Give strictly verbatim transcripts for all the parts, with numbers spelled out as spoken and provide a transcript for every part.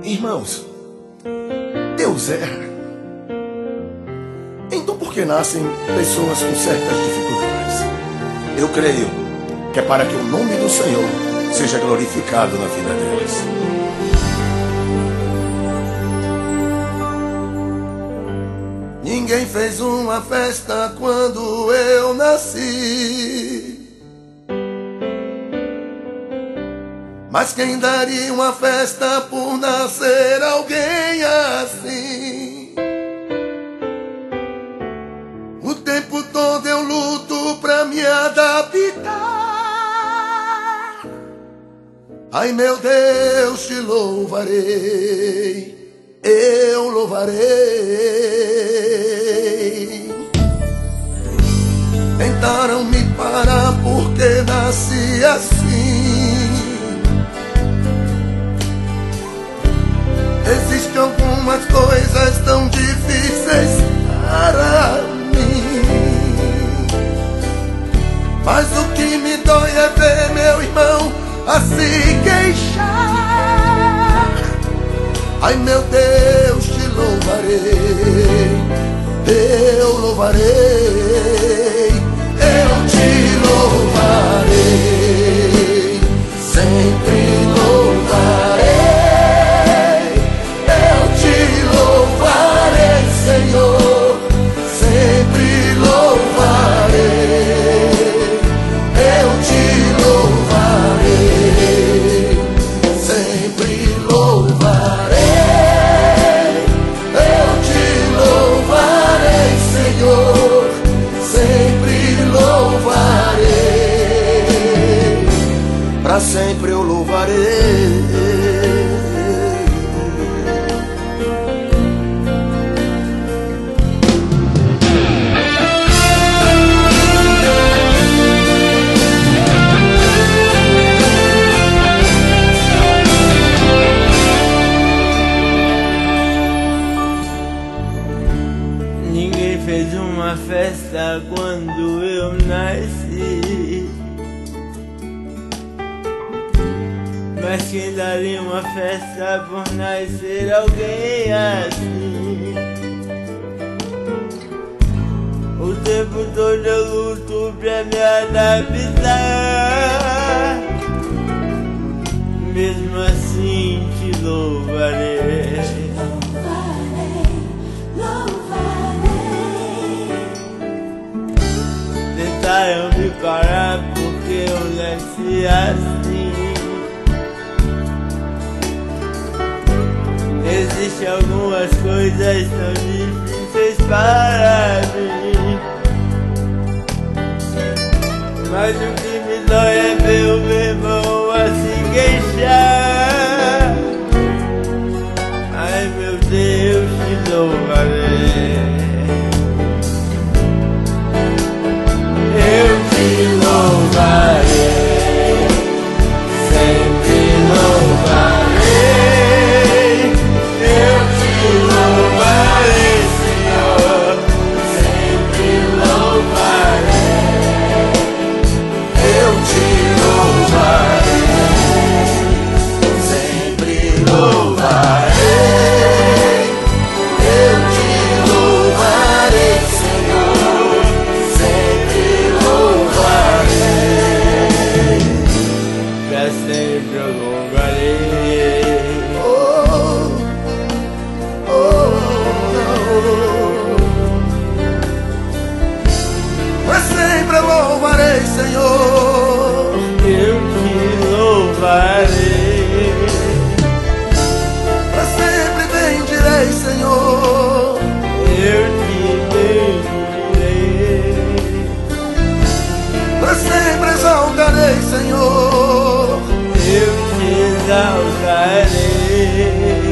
Irmãos, Deus erra. Então por que nascem pessoas com certas dificuldades? Eu creio que é para que o nome do Senhor seja glorificado na vida deles. Ninguém fez uma festa quando eu nasci, mas quem daria uma festa por nascer alguém assim? O tempo todo eu luto pra me adaptar. Ai meu Deus, te louvarei, eu louvarei. Tentaram me parar porque nasci assim. Existem algumas coisas tão difíceis para mim, mas o que me dói é ver meu irmão a se queixar. Ai meu Deus, te louvarei, eu louvarei, eu te louvarei, sempre louvarei. Senhor, sempre louvarei, eu te louvarei, sempre louvarei, eu te louvarei, Senhor, sempre louvarei, pra sempre eu louvarei. Festa quando eu nasci, mas quem daria uma festa por nascer alguém assim? O tempo todo eu luto pra me adaptar. Mesmo assim te louvarei, tentaram me parar porque eu nasci assim. Existem algumas coisas tão difíceis para mim, mas o que me dói é ver o meu irmão a se queixar. Ai meu Deus, te louvarei, eu te louvarei, sempre louvarei, eu te louvarei, Senhor, sempre louvarei, eu te louvarei, sempre louvarei, eu te louvarei, Senhor, sempre pra sempre eu louvarei. Oh, oh, oh. Pra sempre eu louvarei, Senhor, eu te louvarei. Pra sempre bendirei, Senhor, eu te bendirei. Pra sempre exaltarei, Senhor, eu te exaltarei.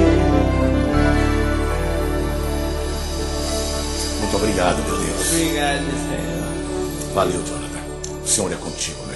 Muito obrigado, meu Deus. Obrigado, Senhor. Valeu, Jonathan. O Senhor é contigo, meu.